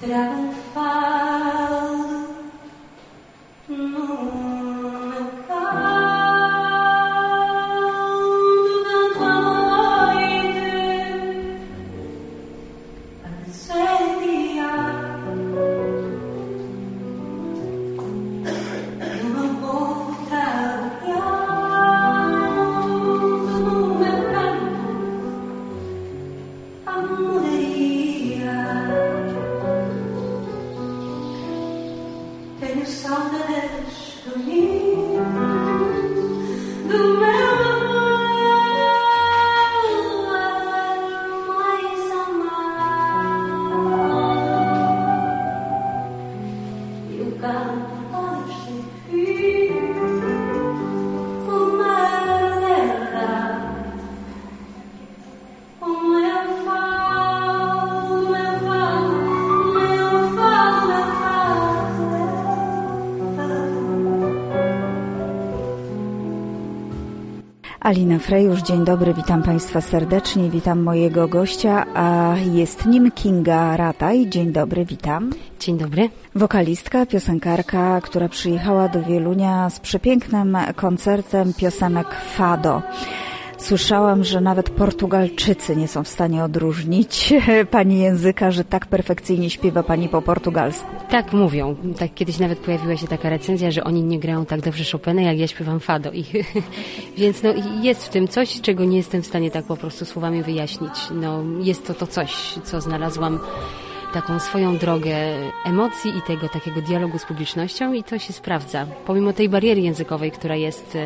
Alina Frejusz, dzień dobry, witam Państwa serdecznie, witam mojego gościa, a jest nim Kinga Rataj. Dzień dobry, witam. Dzień dobry. Wokalistka, piosenkarka, która przyjechała do Wielunia z przepięknym koncertem piosenek Fado. Słyszałam, że nawet Portugalczycy nie są w stanie odróżnić pani języka, że tak perfekcyjnie śpiewa pani po portugalsku. Tak mówią. Tak kiedyś nawet pojawiła się taka recenzja, że oni nie grają tak dobrze Chopina, jak ja śpiewam Fado. Więc jest w tym coś, czego nie jestem w stanie tak po prostu słowami wyjaśnić. Jest to coś, co znalazłam taką swoją drogę emocji i tego takiego dialogu z publicznością i to się sprawdza. Pomimo tej bariery językowej, która jest,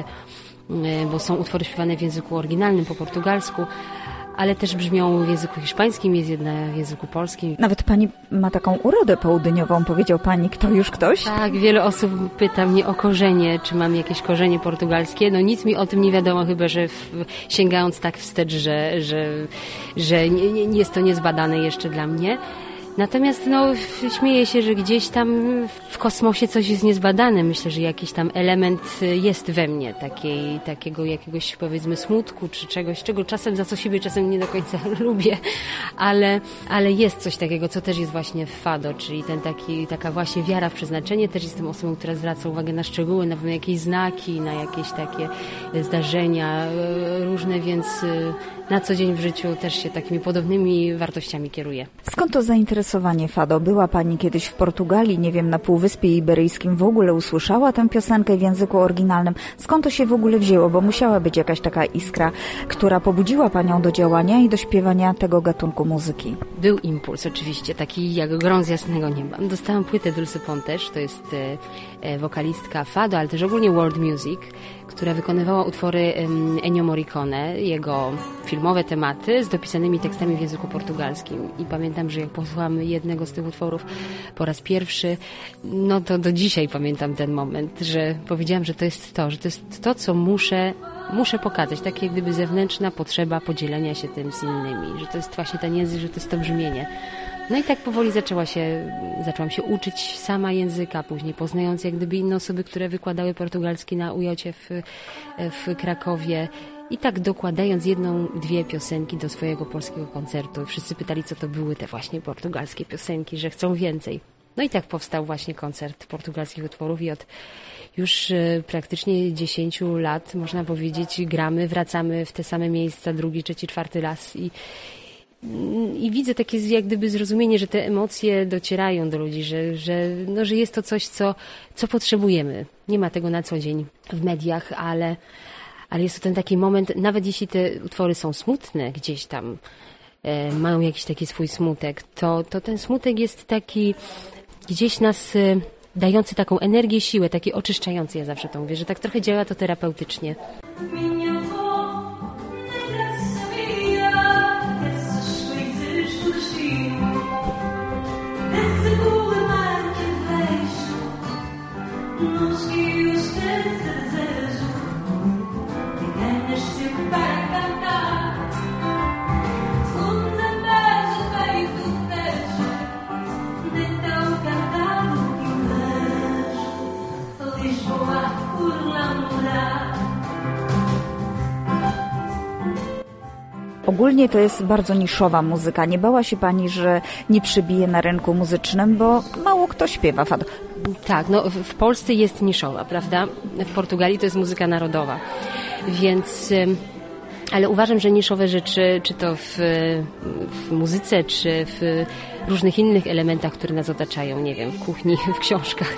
bo są utwory śpiewane w języku oryginalnym po portugalsku, ale też brzmią w języku hiszpańskim, jest jedna w języku polskim. Nawet pani ma taką urodę południową, powiedział pani, kto już ktoś? Tak, wiele osób pyta mnie o korzenie, czy mam jakieś korzenie portugalskie. Nic mi o tym nie wiadomo, chyba że sięgając tak wstecz, że nie jest to niezbadane jeszcze dla mnie. Natomiast śmieję się, że gdzieś tam w kosmosie coś jest niezbadane. Myślę, że jakiś tam element jest we mnie, takiego jakiegoś powiedzmy smutku czy czegoś, czego czasem za co siebie czasem nie do końca lubię, ale jest coś takiego, co też jest właśnie w Fado, czyli taka właśnie wiara w przeznaczenie. Też jestem osobą, która zwraca uwagę na szczegóły, na jakieś znaki, na jakieś takie zdarzenia różne, więc na co dzień w życiu też się takimi podobnymi wartościami kieruję. Skąd to zainteresowanie Fado? Była pani kiedyś w Portugalii, nie wiem, na Półwyspie Iberyjskim, w ogóle usłyszała tę piosenkę w języku oryginalnym? Skąd to się w ogóle wzięło? Bo musiała być jakaś taka iskra, która pobudziła panią do działania i do śpiewania tego gatunku muzyki. Był impuls oczywiście, taki jak grom z jasnego nieba. Dostałam płytę Dulce Pontes, to jest wokalistka Fado, ale też ogólnie world music, która wykonywała utwory Ennio Morricone, jego filmowe tematy z dopisanymi tekstami w języku portugalskim. I pamiętam, że jak posłuchałam jednego z tych utworów po raz pierwszy, to do dzisiaj pamiętam ten moment, że powiedziałam, że to jest to, co muszę pokazać, takie jak gdyby zewnętrzna potrzeba podzielenia się tym z innymi, że to jest właśnie ten język, że to jest to brzmienie. I tak powoli zaczęłam się uczyć sama języka, później poznając jak gdyby inne osoby, które wykładały portugalski na UJ w Krakowie i tak dokładając 1-2 piosenki do swojego polskiego koncertu. Wszyscy pytali, co to były te właśnie portugalskie piosenki, że chcą więcej. I tak powstał właśnie koncert portugalskich utworów i od już praktycznie 10 lat, można powiedzieć, wracamy w te same miejsca, 2., 3., 4. raz i widzę takie jak gdyby zrozumienie, że te emocje docierają do ludzi, że jest to coś, co potrzebujemy. Nie ma tego na co dzień w mediach, ale jest to ten taki moment, nawet jeśli te utwory są smutne gdzieś tam, mają jakiś taki swój smutek, to ten smutek jest taki gdzieś nas dający taką energię, siłę, taki oczyszczający, ja zawsze to mówię, że tak trochę działa to terapeutycznie. ogólnie to jest bardzo niszowa muzyka. Nie bała się pani, że nie przybije na rynku muzycznym, bo mało kto śpiewa fado. Tak, no w Polsce jest niszowa, prawda? W Portugalii to jest muzyka narodowa, więc... Ale uważam, że niszowe rzeczy, czy to w muzyce, czy w różnych innych elementach, które nas otaczają, nie wiem, w kuchni, w książkach,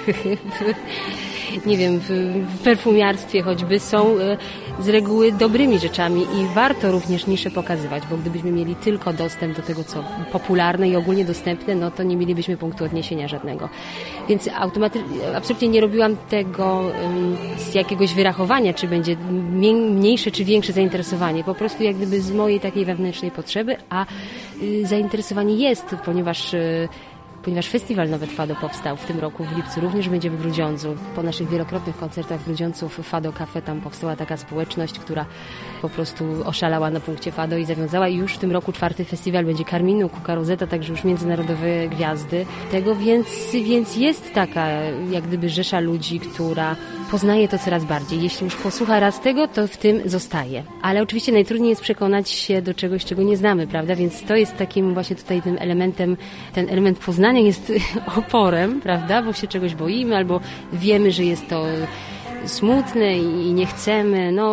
nie wiem, w perfumiarstwie choćby, są z reguły dobrymi rzeczami i warto również nisze pokazywać, bo gdybyśmy mieli tylko dostęp do tego, co popularne i ogólnie dostępne, no to nie mielibyśmy punktu odniesienia żadnego. Więc absolutnie nie robiłam tego z jakiegoś wyrachowania, czy będzie mniejsze, czy większe zainteresowanie. Po prostu jak gdyby z mojej takiej wewnętrznej potrzeby, a zainteresowanie jest, ponieważ festiwal Nowe Fado powstał w tym roku w lipcu, również będzie w Grudziądzu. Po naszych wielokrotnych koncertach w Grudziądzu w Fado Cafe tam powstała taka społeczność, która po prostu oszalała na punkcie Fado i zawiązała. I już w tym roku 4. festiwal będzie Carminu, Cuca Roseta, także już międzynarodowe gwiazdy tego, więc jest taka jak gdyby rzesza ludzi, która poznaje to coraz bardziej. Jeśli już posłucha raz tego, to w tym zostaje. Ale oczywiście najtrudniej jest przekonać się do czegoś, czego nie znamy, prawda? Więc to jest takim właśnie tutaj tym elementem, ten element poznania jest oporem, prawda? Bo się czegoś boimy albo wiemy, że jest to smutne i nie chcemy, no...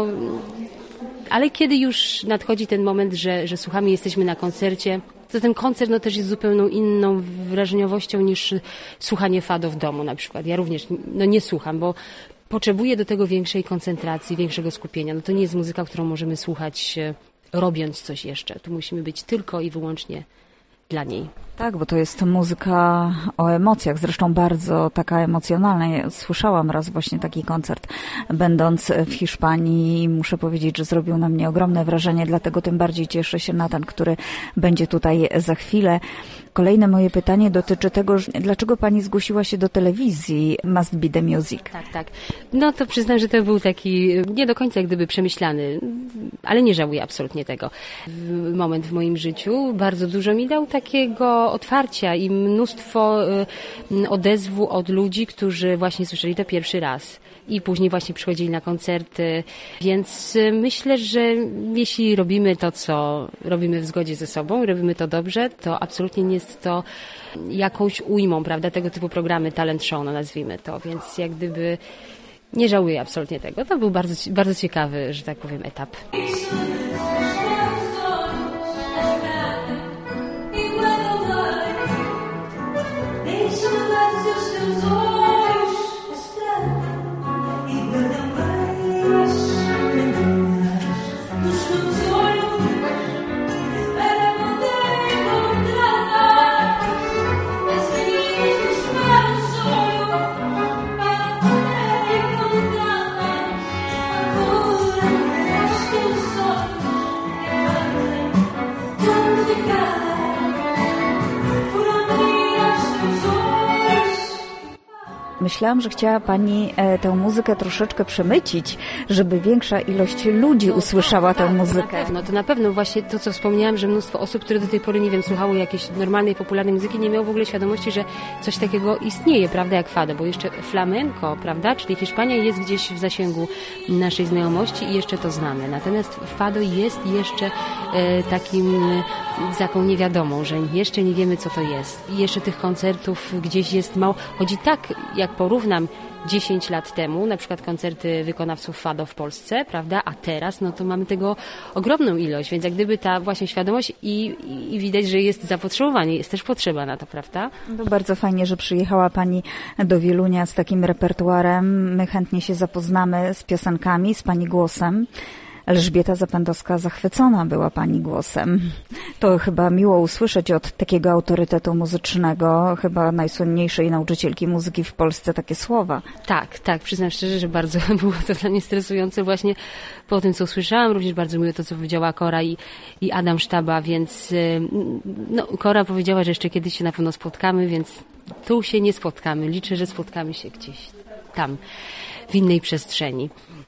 Ale kiedy już nadchodzi ten moment, że słuchamy, jesteśmy na koncercie, to ten koncert no, też jest zupełnie inną wrażeniowością niż słuchanie fado w domu na przykład. Ja również nie słucham, bo potrzebuję do tego większej koncentracji, większego skupienia. No to nie jest muzyka, którą możemy słuchać robiąc coś jeszcze. Tu musimy być tylko i wyłącznie dla niej. Tak, bo to jest muzyka o emocjach, zresztą bardzo taka emocjonalna. Ja słyszałam raz właśnie taki koncert, będąc w Hiszpanii i muszę powiedzieć, że zrobił na mnie ogromne wrażenie, dlatego tym bardziej cieszę się na ten, który będzie tutaj za chwilę. Kolejne moje pytanie dotyczy tego, dlaczego pani zgłosiła się do telewizji Must Be The Music? Tak. No to przyznam, że to był taki nie do końca jak gdyby przemyślany, ale nie żałuję absolutnie tego. Moment w moim życiu bardzo dużo mi dał takiego otwarcia i mnóstwo odezwu od ludzi, którzy właśnie słyszeli to pierwszy raz i później właśnie przychodzili na koncerty, więc myślę, że jeśli robimy to, co robimy w zgodzie ze sobą, robimy to dobrze, to absolutnie nie jest to jakąś ujmą, prawda, tego typu programy, talent show, no nazwijmy to, więc jak gdyby nie żałuję absolutnie tego. To był bardzo, bardzo ciekawy, że tak powiem, etap. Myślałam, że chciała pani tę muzykę troszeczkę przemycić, żeby większa ilość ludzi usłyszała tę muzykę. To na pewno właśnie to, co wspomniałam, że mnóstwo osób, które do tej pory, nie wiem, słuchało jakiejś normalnej, popularnej muzyki, nie miało w ogóle świadomości, że coś takiego istnieje, prawda, jak fado, bo jeszcze flamenco, prawda, czyli Hiszpania jest gdzieś w zasięgu naszej znajomości i jeszcze to znamy. Natomiast fado jest jeszcze taką niewiadomą, że jeszcze nie wiemy, co to jest. I jeszcze tych koncertów gdzieś jest mało. Chodzi tak, jak porównam 10 lat temu, na przykład koncerty wykonawców fado w Polsce, prawda, a teraz, no to mamy tego ogromną ilość, więc jak gdyby ta właśnie świadomość i widać, że jest zapotrzebowanie, jest też potrzeba na to, prawda? No bardzo fajnie, że przyjechała pani do Wielunia z takim repertuarem. My chętnie się zapoznamy z piosenkami, z pani głosem. Elżbieta Zapędowska zachwycona była pani głosem. To chyba miło usłyszeć od takiego autorytetu muzycznego, chyba najsłynniejszej nauczycielki muzyki w Polsce, takie słowa. Tak, przyznam szczerze, że bardzo było to dla mnie stresujące właśnie po tym, co usłyszałam. Również bardzo miło to, co powiedziała Kora i Adam Sztaba, więc Kora powiedziała, że jeszcze kiedyś się na pewno spotkamy, więc tu się nie spotkamy. Liczę, że spotkamy się gdzieś tam, w innej przestrzeni.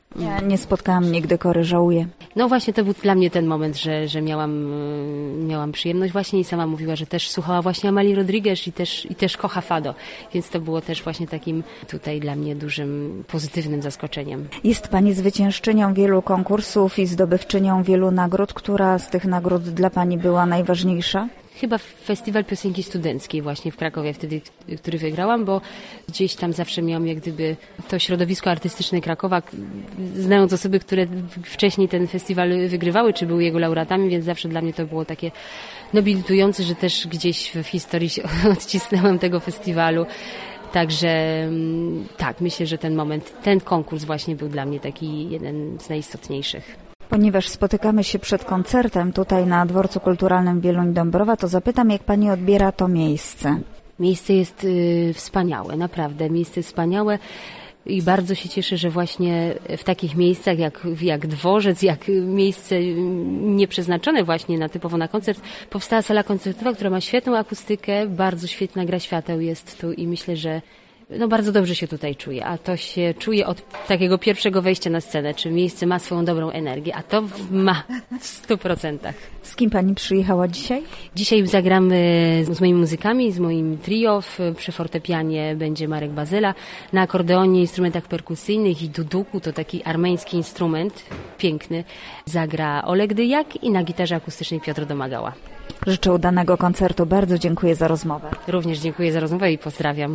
Ja nie spotkałam nigdy Kory, żałuję. No właśnie to był dla mnie ten moment, że miałam przyjemność właśnie i sama mówiła, że też słuchała właśnie Amalii Rodriguez i też kocha fado, więc to było też właśnie takim tutaj dla mnie dużym, pozytywnym zaskoczeniem. Jest Pani zwyciężczynią wielu konkursów i zdobywczynią wielu nagród. Która z tych nagród dla Pani była najważniejsza? Chyba Festiwal Piosenki Studenckiej właśnie w Krakowie wtedy, który wygrałam, bo gdzieś tam zawsze miałam jak gdyby to środowisko artystyczne Krakowa, znając osoby, które wcześniej ten festiwal wygrywały, czy były jego laureatami, więc zawsze dla mnie to było takie nobilitujące, że też gdzieś w historii się odcisnęłam tego festiwalu. Także tak, myślę, że ten moment, ten konkurs właśnie był dla mnie taki jeden z najistotniejszych. Ponieważ spotykamy się przed koncertem tutaj na Dworcu Kulturalnym Wieluń-Dąbrowa, to zapytam, jak Pani odbiera to miejsce? Miejsce jest wspaniałe, naprawdę. Miejsce wspaniałe i bardzo się cieszę, że właśnie w takich miejscach jak dworzec, jak miejsce nieprzeznaczone właśnie typowo na koncert, powstała sala koncertowa, która ma świetną akustykę, bardzo świetna gra świateł jest tu i myślę, że bardzo dobrze się tutaj czuję, a to się czuje od takiego pierwszego wejścia na scenę, czy miejsce ma swoją dobrą energię, a to ma w 100%. Z kim Pani przyjechała dzisiaj? Dzisiaj zagramy z moimi muzykami, z moim trio. Przy fortepianie będzie Marek Bazela, na akordeonie, instrumentach perkusyjnych i duduku, to taki armeński instrument, piękny, zagra Oleg Dyjak i na gitarze akustycznej Piotr Domagała. Życzę udanego koncertu, bardzo dziękuję za rozmowę. Również dziękuję za rozmowę i pozdrawiam.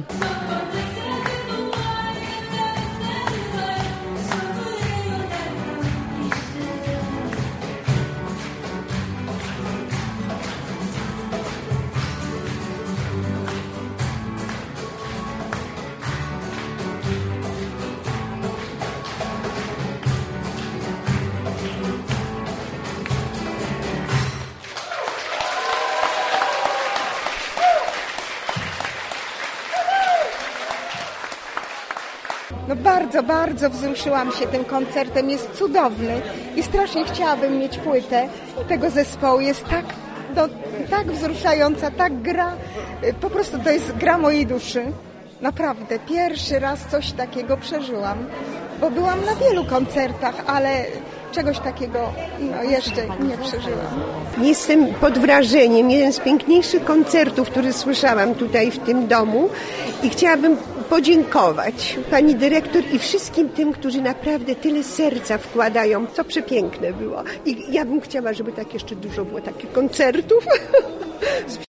No bardzo, bardzo wzruszyłam się tym koncertem, jest cudowny i strasznie chciałabym mieć płytę tego zespołu, jest tak wzruszająca, tak gra, po prostu to jest gra mojej duszy, naprawdę, pierwszy raz coś takiego przeżyłam, bo byłam na wielu koncertach, ale czegoś takiego jeszcze nie przeżyłam. Jestem pod wrażeniem, jeden z piękniejszych koncertów, który słyszałam tutaj w tym domu i chciałabym podziękować pani dyrektor i wszystkim tym, którzy naprawdę tyle serca wkładają, co przepiękne było. I ja bym chciała, żeby tak jeszcze dużo było takich koncertów.